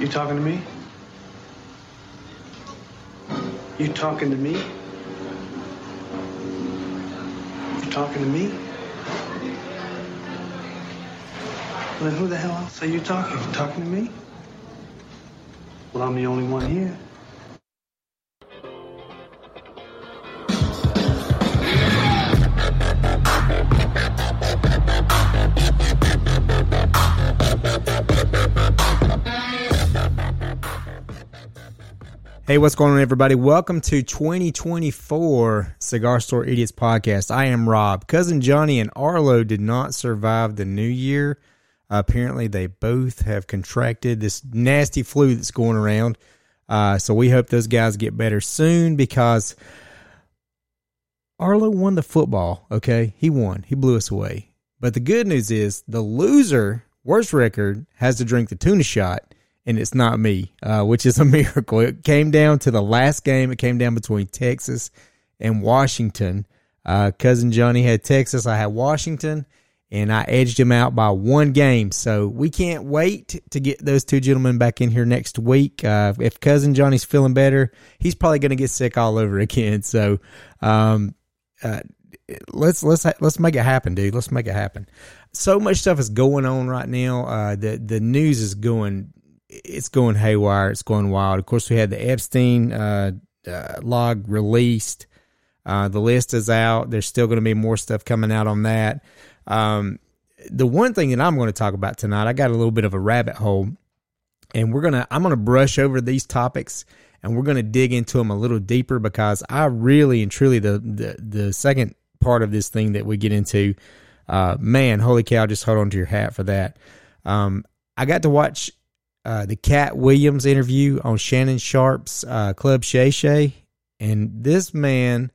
You talking to me? You talking to me? You talking to me? Well, then who the hell else are you talking? You talking to me? Well, I'm the only one here. Hey, what's going on, everybody? Welcome to 2024 Cigar Store Idiots Podcast. I am Rob. Cousin Johnny and Arlo did not survive the new year. Apparently, they both have contracted this nasty flu that's going around. So we hope those guys get better soon because Arlo won the football, okay? He won. He blew us away. But the good news is the loser, worst record, has to drink the tuna shot. And it's not me, which is a miracle. It came down to the last game. It came down between Texas and Washington. Cousin Johnny had Texas. I had Washington, and I edged him out by one game. So we can't wait to get those two gentlemen back in here next week. If Cousin Johnny's feeling better, he's probably going to get sick all over again. So let's make it happen, dude. Let's make it happen. So much stuff is going on right now. The news is going. It's going haywire. It's going wild. Of course, we had the Epstein log released. The list is out. There's still going to be more stuff coming out on that. The one thing that I'm going to talk about tonight, I got a little bit of a rabbit hole, and I'm going to brush over these topics, and we're going to dig into them a little deeper because I really and truly the second part of this thing that we get into, man, holy cow! Just hold on to your hat for that. I got to watch the Cat Williams interview on Shannon Sharp's Club Shay Shay, and this man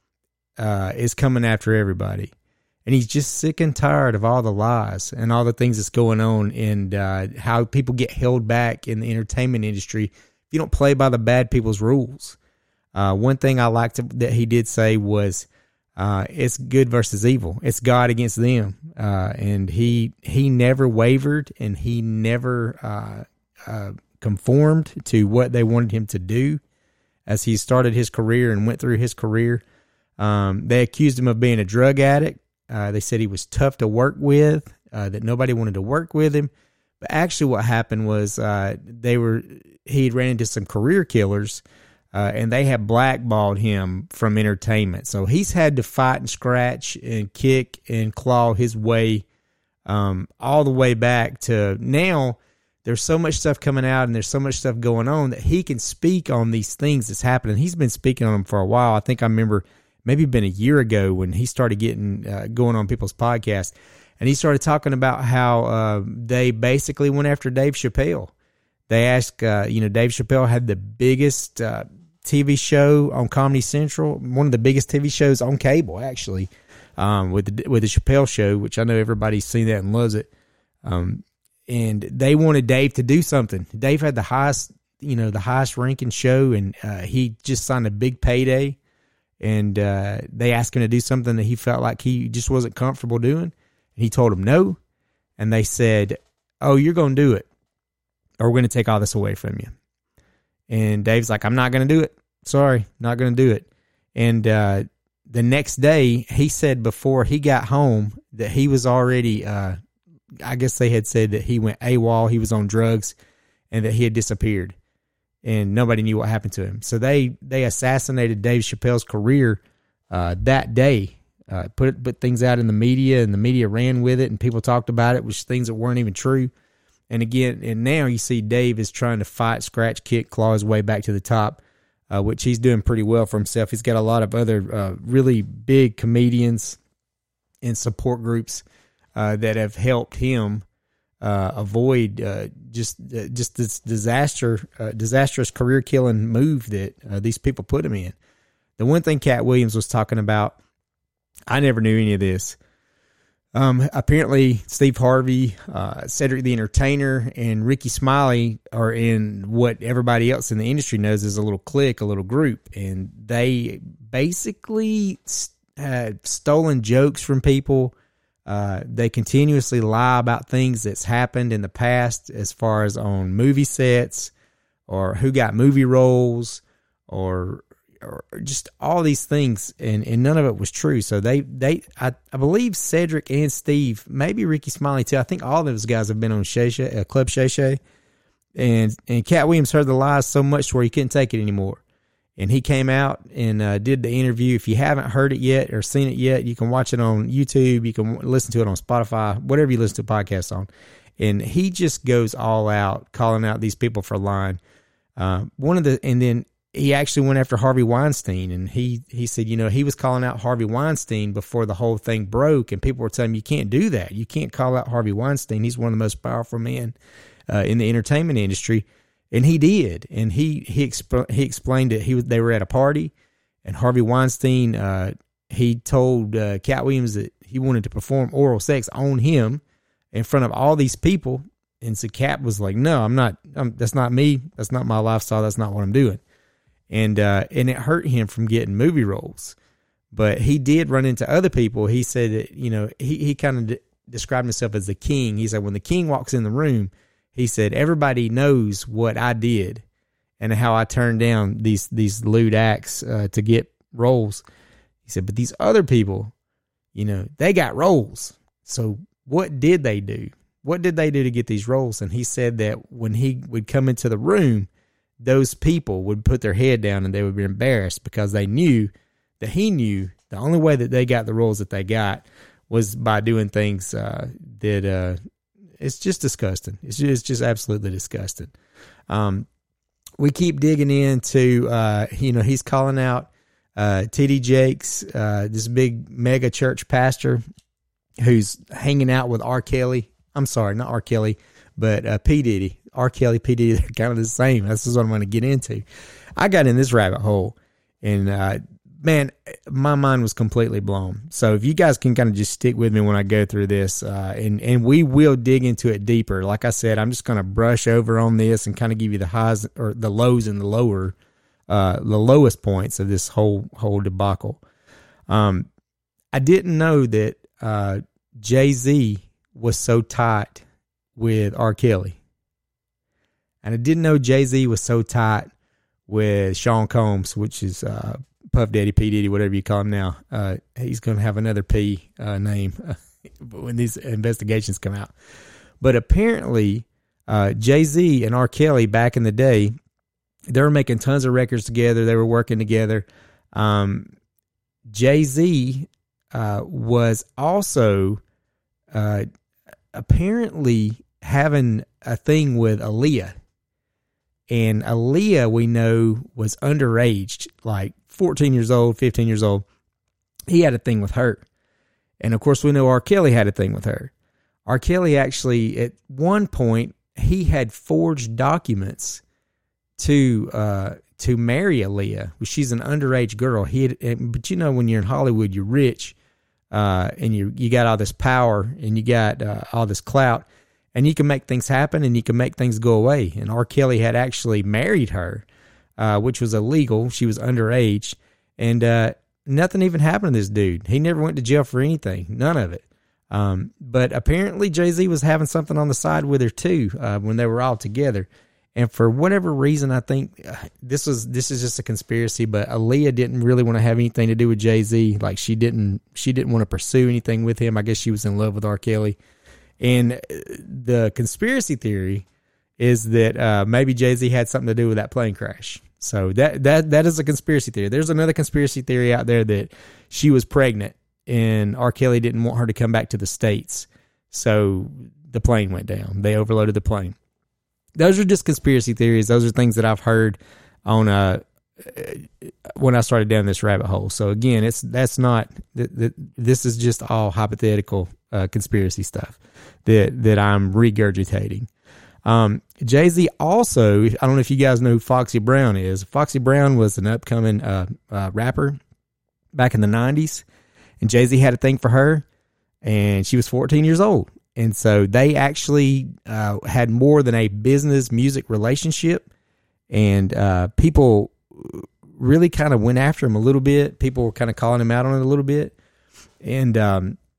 is coming after everybody, and he's just sick and tired of all the lies and all the things that's going on, and how people get held back in the entertainment industry if you don't play by the bad people's rules. One thing I liked that he did say was it's good versus evil. It's God against them, and he never wavered, and he never conformed to what they wanted him to do as he started his career and went through his career. They accused him of being a drug addict. They said he was tough to work with, that nobody wanted to work with him. But actually what happened was he'd ran into some career killers, and they had blackballed him from entertainment. So he's had to fight and scratch and kick and claw his way all the way back to now. There's so much stuff coming out and there's so much stuff going on that he can speak on these things that's happening. He's been speaking on them for a while. I think I remember maybe been a year ago when he started getting going on people's podcasts, and he started talking about how they basically went after Dave Chappelle. They asked, Dave Chappelle had the biggest TV show on Comedy Central, one of the biggest TV shows on cable, actually, with the Chappelle Show, which I know everybody's seen that and loves it. And they wanted Dave to do something. Dave had the highest ranking show, and he just signed a big payday. And they asked him to do something that he felt like he just wasn't comfortable doing. And he told them no. And they said, "Oh, you're going to do it, or we're going to take all this away from you." And Dave's like, "I'm not going to do it. Sorry, not going to do it." And the next day, he said before he got home that he was already I guess they had said that he went AWOL, he was on drugs, and that he had disappeared, and nobody knew what happened to him. So they assassinated Dave Chappelle's career that day, put things out in the media, and the media ran with it, and people talked about it, which things that weren't even true. And now you see Dave is trying to fight, scratch, kick, claw his way back to the top, which he's doing pretty well for himself. He's got a lot of other really big comedians and support groups that have helped him avoid just this disastrous career-killing move that these people put him in. The one thing Cat Williams was talking about, I never knew any of this. Apparently, Steve Harvey, Cedric the Entertainer, and Ricky Smiley are in what everybody else in the industry knows as a little clique, a little group, and they basically had stolen jokes from people. They continuously lie about things that's happened in the past, as far as on movie sets, or who got movie roles, or just all these things, and none of it was true. So I believe Cedric and Steve, maybe Ricky Smiley too. I think all those guys have been on Club Shay Shay, and Cat Williams heard the lies so much to where he couldn't take it anymore. And he came out and did the interview. If you haven't heard it yet or seen it yet, you can watch it on YouTube. You can listen to it on Spotify, whatever you listen to podcasts on. And he just goes all out, calling out these people for lying. And then he actually went after Harvey Weinstein, and he said, he was calling out Harvey Weinstein before the whole thing broke, and people were telling him, you can't do that. You can't call out Harvey Weinstein. He's one of the most powerful men in the entertainment industry. And he did, and he explained it. They were at a party, and Harvey Weinstein, he told Cat Williams that he wanted to perform oral sex on him in front of all these people, and so Cat was like, "No, I'm not. That's not me. That's not my lifestyle. That's not what I'm doing." And it hurt him from getting movie roles, but he did run into other people. He said that he kind of described himself as the king. He said when the king walks in the room, he said, everybody knows what I did and how I turned down these lewd acts to get roles. He said, but these other people, they got roles. So what did they do? What did they do to get these roles? And he said that when he would come into the room, those people would put their head down and they would be embarrassed because they knew that he knew the only way that they got the roles that they got was by doing things that it's just disgusting. It's just absolutely disgusting. We keep digging into, he's calling out T.D. Jakes, this big mega church pastor who's hanging out with R. Kelly. I'm sorry, not R. Kelly, but P. Diddy. R. Kelly, P. Diddy, they're kind of the same. This is what I'm going to get into. I got in this rabbit hole, and man, my mind was completely blown. So if you guys can kind of just stick with me when I go through this, and we will dig into it deeper. Like I said, I'm just going to brush over on this and kind of give you the highs or the lows and the lowest points of this whole debacle. I didn't know that Jay-Z was so tight with R. Kelly. And I didn't know Jay-Z was so tight with Sean Combs, which is Puff Daddy, P. Diddy, whatever you call him now. He's going to have another P name when these investigations come out. But apparently, Jay-Z and R. Kelly back in the day, they were making tons of records together. They were working together. Jay-Z was also apparently having a thing with Aaliyah. And Aaliyah, we know, was underage, like 14 years old, 15 years old. He had a thing with her. And, of course, we know R. Kelly had a thing with her. R. Kelly actually, at one point, he had forged documents to marry Aaliyah. She's an underage girl. But, when you're in Hollywood, you're rich, and you got all this power, and you got all this clout. And you can make things happen, and you can make things go away. And R. Kelly had actually married her, which was illegal. She was underage. And nothing even happened to this dude. He never went to jail for anything. None of it. But apparently Jay-Z was having something on the side with her, too, when they were all together. And for whatever reason, I think this is just a conspiracy, but Aaliyah didn't really want to have anything to do with Jay-Z. Like, she didn't want to pursue anything with him. I guess she was in love with R. Kelly. And the conspiracy theory is that maybe Jay-Z had something to do with that plane crash. So that is a conspiracy theory. There's another conspiracy theory out there that she was pregnant and R. Kelly didn't want her to come back to the States. So the plane went down. They overloaded the plane. Those are just conspiracy theories. Those are things that I've heard on when I started down this rabbit hole. So again, this is just all hypothetical conspiracy stuff that I'm regurgitating. Jay-Z also, I don't know if you guys know who Foxy Brown is. Foxy Brown was an upcoming rapper back in the 90s, and Jay-Z had a thing for her, and she was 14 years old. And so they actually had more than a business music relationship, and people really kind of went after him a little bit. People were kind of calling him out on it a little bit. And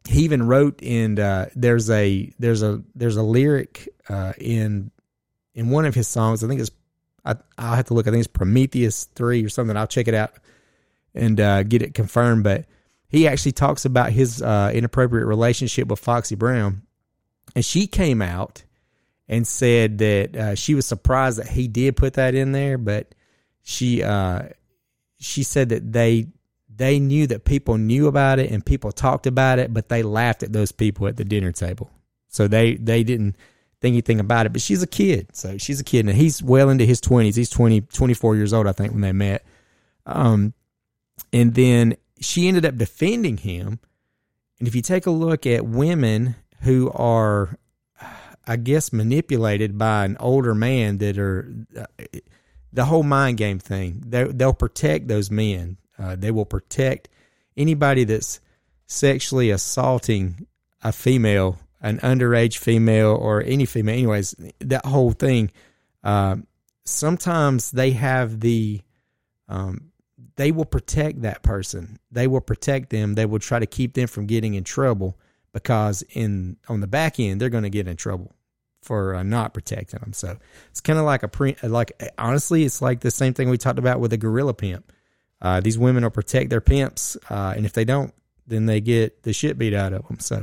he even wrote in there's a lyric in one of his songs. I think it's I'll have to look. I think it's Prometheus 3 or something. I'll check it out and get it confirmed. But he actually talks about his inappropriate relationship with Foxy Brown, and she came out and said that she was surprised that he did put that in there, but she said that they knew that people knew about it and people talked about it, but they laughed at those people at the dinner table. So they didn't think anything about it. But she's a kid. So she's a kid. And he's well into his 20s. He's 24 years old, I think, when they met. And then she ended up defending him. And if you take a look at women who are, I guess, manipulated by an older man that are the whole mind game thing, they'll protect those men. They will protect anybody that's sexually assaulting a female, an underage female, or any female. Anyways, that whole thing. Sometimes they have they will protect that person. They will protect them. They will try to keep them from getting in trouble because on the back end, they're going to get in trouble for not protecting them. So it's kind of like honestly, it's like the same thing we talked about with a gorilla pimp. These women will protect their pimps, and if they don't, then they get the shit beat out of them. So,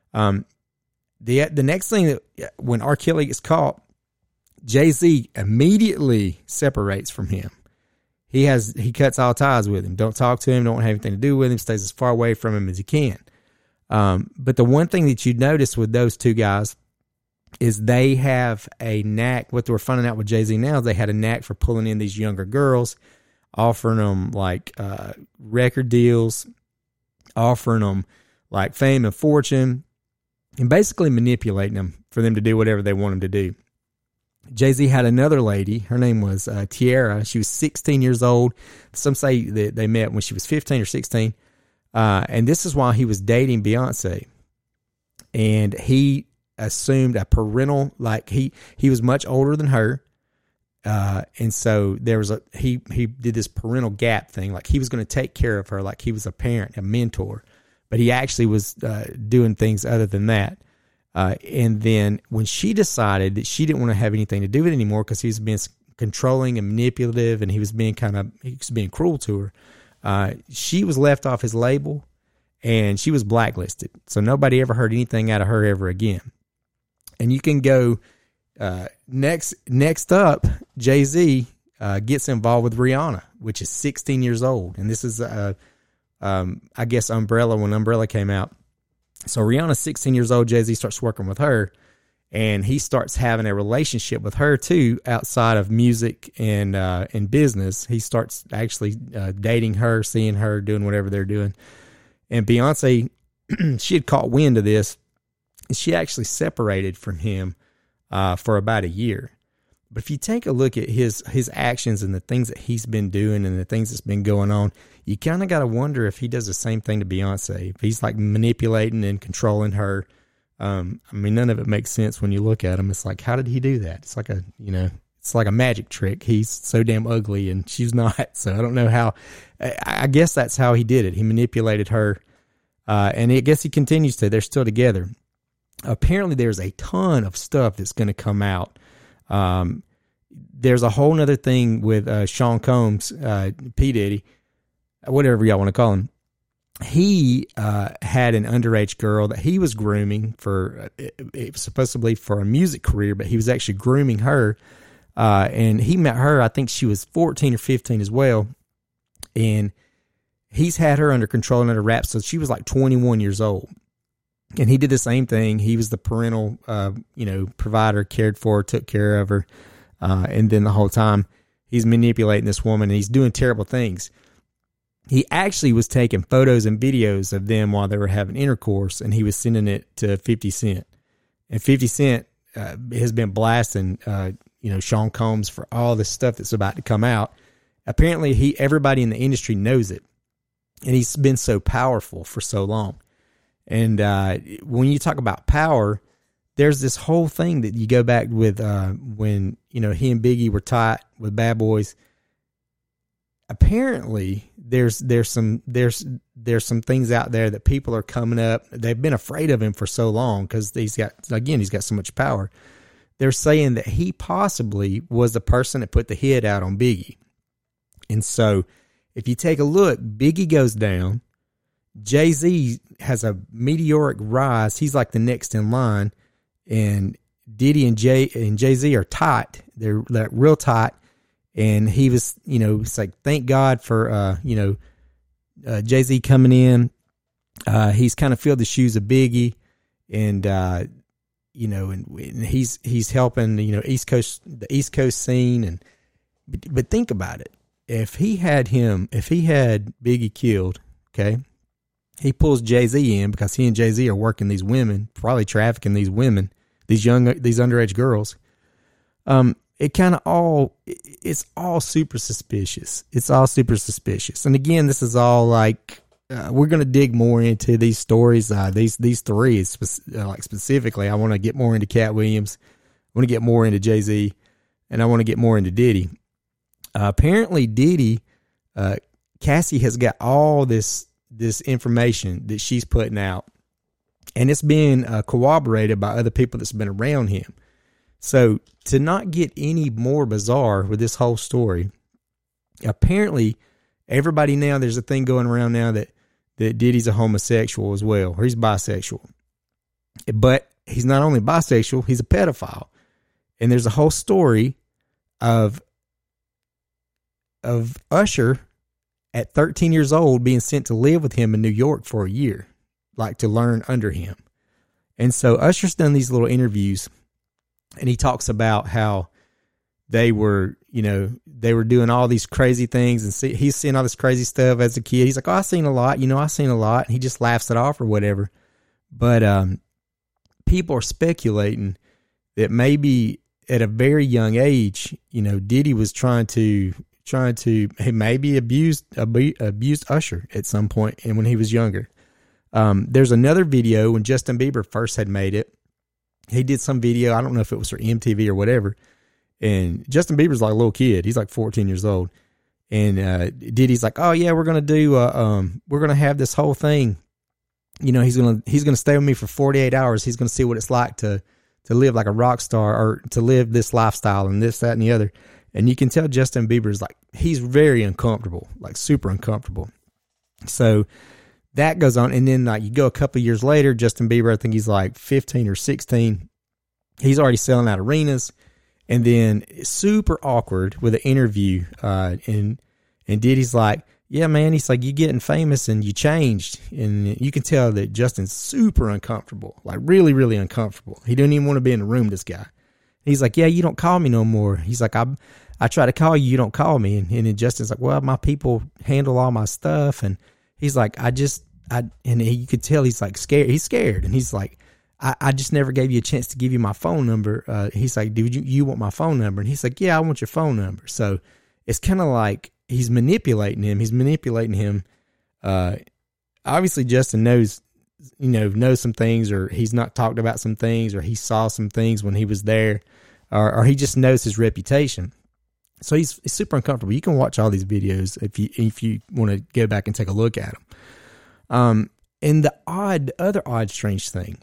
the next thing that when R. Kelly gets caught, Jay-Z immediately separates from him. He cuts all ties with him. Don't talk to him. Don't have anything to do with him. Stays as far away from him as he can. But the one thing that you notice with those two guys is they have a knack. What we're finding out with Jay-Z now is they had a knack for pulling in these younger girls, offering them like record deals, offering them like fame and fortune, and basically manipulating them for them to do whatever they want them to do. Jay-Z had another lady. Her name was Tiara. She was 16 years old. Some say that they met when she was 15 or 16. And this is while he was dating Beyonce. And he assumed a parental, like he was much older than her. And so there was he did this parental gap thing. Like he was going to take care of her like he was a parent, a mentor, but he actually was doing things other than that. And then when she decided that she didn't want to have anything to do with it anymore because he was being controlling and manipulative and he was being cruel to her, she was left off his label and she was blacklisted. So nobody ever heard anything out of her ever again. And you can go next up, Jay-Z gets involved with Rihanna, which is 16 years old. And this is, I guess, Umbrella, when Umbrella came out. So Rihanna's 16 years old. Jay-Z starts working with her, and he starts having a relationship with her too, outside of music and business. He starts actually dating her, seeing her, doing whatever they're doing. And Beyonce, she had caught wind of this, and she actually separated from him for about a year. But if you take a look at his actions and the things that he's been doing and the things that's been going on, you kind of got to wonder if he does the same thing to Beyonce. If he's like manipulating and controlling her. I mean, none of it makes sense when you look at him. It's like, how did he do that? It's like it's like a magic trick. He's so damn ugly and she's not. So I don't know how. I guess that's how he did it. He manipulated her, and I guess he continues to. They're still together. Apparently, there's a ton of stuff that's going to come out. There's a whole nother thing with Sean Combs, P. Diddy, whatever y'all want to call him. He had an underage girl that he was grooming for, it was supposedly for a music career, but he was actually grooming her. And he met her, I think she was 14 or 15 as well. And he's had her under control and under wraps. So she was like 21 years old. And he did the same thing. He was the parental, provider, cared for her, took care of her. And then the whole time he's manipulating this woman and he's doing terrible things. He actually was taking photos and videos of them while they were having intercourse, and he was sending it to 50 Cent. And 50 Cent has been blasting, Sean Combs for all this stuff that's about to come out. Apparently, everybody in the industry knows it, and he's been so powerful for so long. And when you talk about power, there's this whole thing that you go back with when he and Biggie were tight with Bad Boys. apparently there's some things out there that people are coming up. They've been afraid of him for so long because he's got so much power. They're saying that he possibly was the person that put the hit out on Biggie. And so if you take a look, Biggie goes down. Jay-Z has a meteoric rise. He's like the next in line. And Diddy and Jay-Z are tight. They're real tight. And he was, it's like, thank God for, Jay-Z coming in. He's kind of filled the shoes of Biggie. And, and he's helping, the East Coast scene. But think about it. If he had Biggie killed, okay, he pulls Jay-Z in because he and Jay-Z are working these women, probably trafficking these women, these underage girls. It's all super suspicious. It's all super suspicious. And again, this is all like, we're going to dig more into these stories. These three specifically, I want to get more into Cat Williams. I want to get more into Jay-Z, and I want to get more into Diddy. Apparently Diddy, Cassie has got all this information that she's putting out, and it's being corroborated by other people that's been around him. So to not get any more bizarre with this whole story, apparently everybody now, there's a thing going around now that Diddy's a homosexual as well, or he's bisexual. But he's not only bisexual, he's a pedophile. And there's a whole story of Usher at 13 years old being sent to live with him in New York for a year, like to learn under him. And so Usher's done these little interviews, and he talks about how they were doing all these crazy things, and he's seeing all this crazy stuff as a kid. He's like, oh, I've seen a lot. And he just laughs it off or whatever. But people are speculating that maybe at a very young age, Diddy was trying to maybe abused Usher at some point, and when he was younger. There's another video when Justin Bieber first had made it. He did some video. I don't know if it was for MTV or whatever. And Justin Bieber's like a little kid. He's like 14 years old. And Diddy's like, oh yeah, we're gonna have this whole thing. He's gonna stay with me for 48 hours. He's gonna see what it's like to live like a rock star, or to live this lifestyle and this, that, and the other. And you can tell Justin Bieber's like, he's very uncomfortable, like super uncomfortable. So that goes on. And then like you go a couple of years later, Justin Bieber, I think he's like 15 or 16. He's already selling out arenas. And then super awkward with an interview. And Diddy's like, yeah, man, he's like, you getting famous and you changed. And you can tell that Justin's super uncomfortable, like really, really uncomfortable. He didn't even want to be in the room with this guy. He's like, yeah, you don't call me no more. He's like, I try to call you, you don't call me. And then Justin's like, well, my people handle all my stuff. And he's like, you could tell he's like scared. He's scared. And he's like, I just never gave you a chance to give you my phone number. He's like, dude, you want my phone number? And he's like, yeah, I want your phone number. So it's kind of like he's manipulating him. Obviously Justin knows some things, or he's not talked about some things, or he saw some things when he was there, or he just knows his reputation. So he's super uncomfortable. You can watch all these videos if you want to go back and take a look at them. And the other odd, strange thing.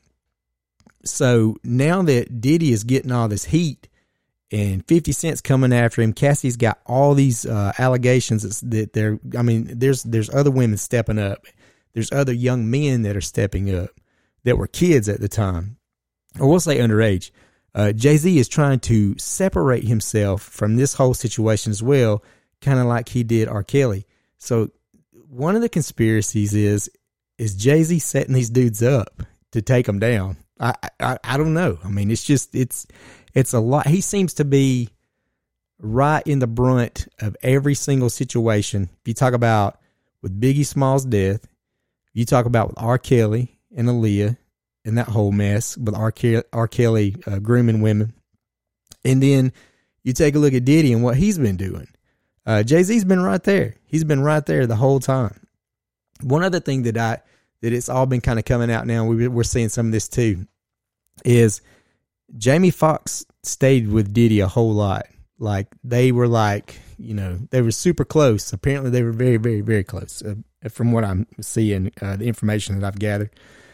So now that Diddy is getting all this heat and 50 Cent's coming after him, Cassie's got all these allegations that there's other women stepping up. There's other young men that are stepping up that were kids at the time, or we'll say underage. Jay-Z is trying to separate himself from this whole situation as well, kind of like he did R. Kelly. So one of the conspiracies is Jay-Z setting these dudes up to take them down. I don't know. I mean, it's a lot. He seems to be right in the brunt of every single situation. If you talk about with Biggie Smalls' death, you talk about with R. Kelly and Aaliyah and that whole mess with R. Kelly grooming women. And then you take a look at Diddy and what he's been doing. Jay-Z's been right there. He's been right there the whole time. One other thing that it's all been kind of coming out now, we're seeing some of this too, is Jamie Foxx stayed with Diddy a whole lot. Like they were they were super close. Apparently they were very, very, very close from what I'm seeing, the information that I've gathered.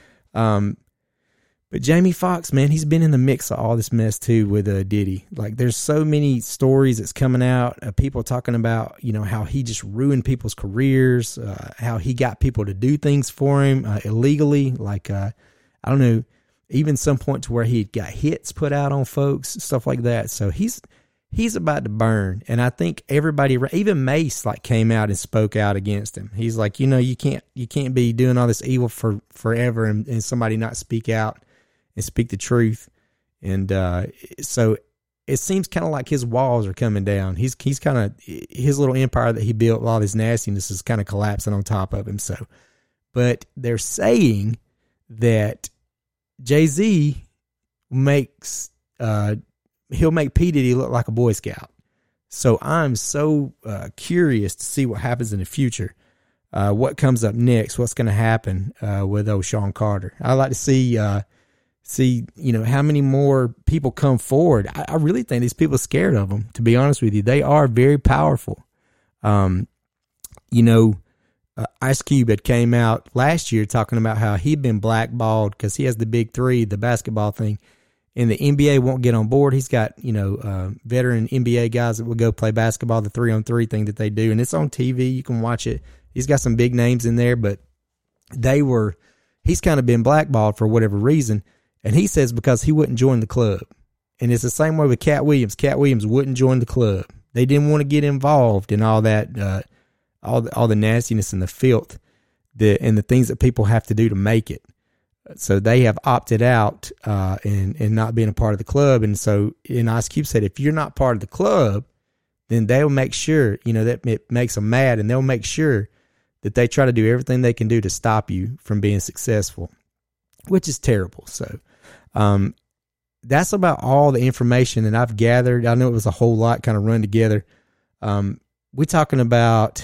But Jamie Foxx, man, he's been in the mix of all this mess too with Diddy. Like there's so many stories that's coming out, people talking about, how he just ruined people's careers, how he got people to do things for him illegally. Like, I don't know, even some point to where he got hits put out on folks, stuff like that. So he's about to burn. And I think everybody, even Mace, like came out and spoke out against him. He's like, you can't be doing all this evil for forever and somebody not speak out and speak the truth. And so it seems kind of like his walls are coming down. He's kind of, his little empire that he built, all this nastiness is kind of collapsing on top of him. So, but they're saying that Jay-Z makes, he'll make P. Diddy look like a Boy Scout. So I'm so curious to see what happens in the future. What comes up next, what's going to happen with old Sean Carter. I'd like to see, how many more people come forward. I really think these people are scared of them, to be honest with you. They are very powerful. Ice Cube had came out last year talking about how he'd been blackballed because he has the big three, the basketball thing, and the NBA won't get on board. He's got, veteran NBA guys that will go play basketball, the 3-on-3 thing that they do, and it's on TV. You can watch it. He's got some big names in there, but he's kind of been blackballed for whatever reason. And he says because he wouldn't join the club. And it's the same way with Cat Williams. Cat Williams wouldn't join the club. They didn't want to get involved in all that, all the nastiness and the filth and the things that people have to do to make it. So they have opted out and not being a part of the club. And so, Ice Cube said, if you're not part of the club, then they'll make sure, that it makes them mad, and they'll make sure that they try to do everything they can do to stop you from being successful, which is terrible. So, that's about all the information that I've gathered. I know it was a whole lot kind of run together. We're talking about,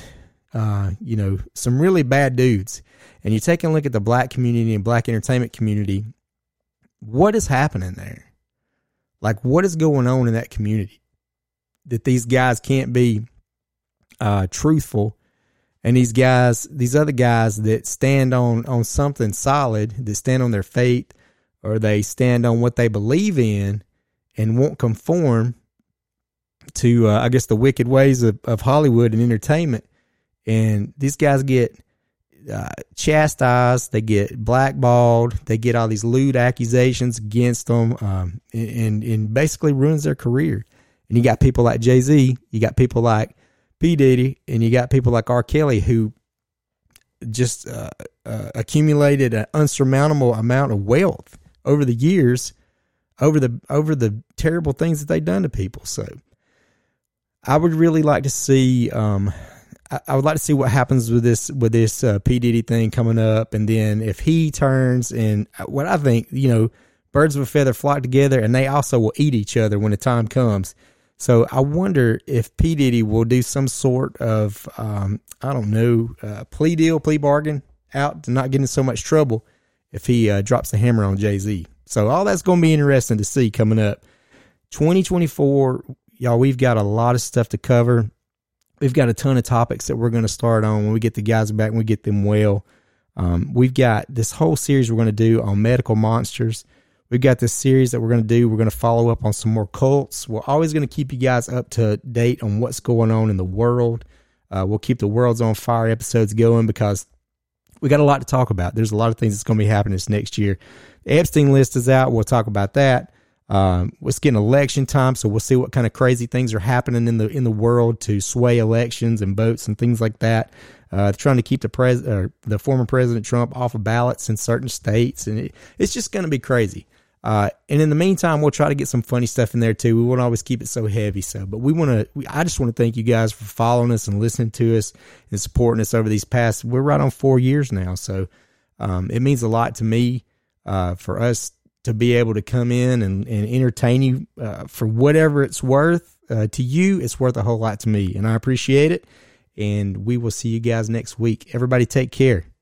some really bad dudes, and you're taking a look at the black community and black entertainment community. What is happening there? Like, what is going on in that community that these guys can't be, truthful? And these other guys that stand on something solid, that stand on their faith, or they stand on what they believe in and won't conform to, the wicked ways of Hollywood and entertainment. And these guys get chastised, they get blackballed, they get all these lewd accusations against them, and basically ruins their career. And you got people like Jay-Z, you got people like P. Diddy, and you got people like R. Kelly who just accumulated an unsurmountable amount of wealth over the years, over the terrible things that they've done to people. So I would really like to see, I would like to see what happens with this P. Diddy thing coming up. And then if he turns, and what I think, birds of a feather flock together, and they also will eat each other when the time comes. So I wonder if P. Diddy will do some sort of, plea bargain out to not get in so much trouble if he drops the hammer on Jay-Z. So all that's going to be interesting to see coming up. 2024, y'all, we've got a lot of stuff to cover. We've got a ton of topics that we're going to start on when we get the guys back, when we get them well. We've got this whole series we're going to do on medical monsters. We've got this series that we're going to do. We're going to follow up on some more cults. We're always going to keep you guys up to date on what's going on in the world. We'll keep the World's on Fire episodes going because we got a lot to talk about. There's a lot of things that's going to be happening this next year. The Epstein list is out. We'll talk about that. It's getting election time, so we'll see what kind of crazy things are happening in the world to sway elections and votes and things like that. Trying to keep the former President Trump off of ballots in certain states, and it's just going to be crazy. And in the meantime, we'll try to get some funny stuff in there too. We won't always keep it so heavy. But I just want to thank you guys for following us and listening to us and supporting us over these past, we're right on 4 years now. So, it means a lot to me, for us to be able to come in and entertain you, for whatever it's worth, to you, it's worth a whole lot to me, and I appreciate it. And we will see you guys next week. Everybody take care.